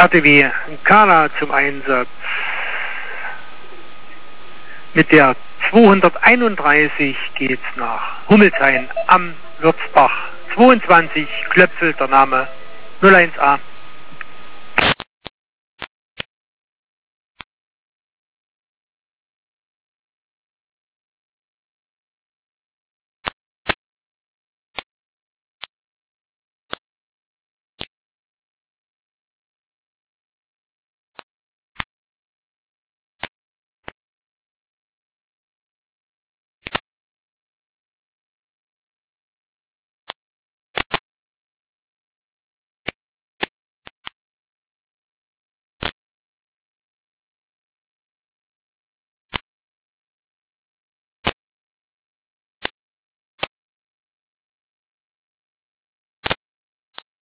RTW Kala zum Einsatz. Mit der 231 geht's nach Hummelshain am Würzbach. 22 Klöpfel, der Name 01a.